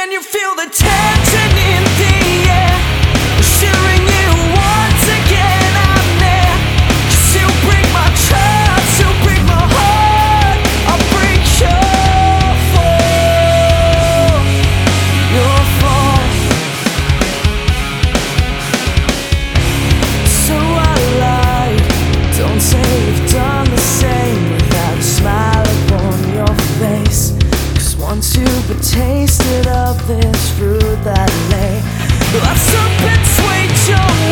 Can you feel the tension in the air? Shivering you once again, I'm there. 'Cause you break my trust, you break my heart, I'll break your fall, your fall. So I lied, don't say you've done the same without a smile upon your face. 'Cause once you've tasted of this fruit that lay, I've serpents wait your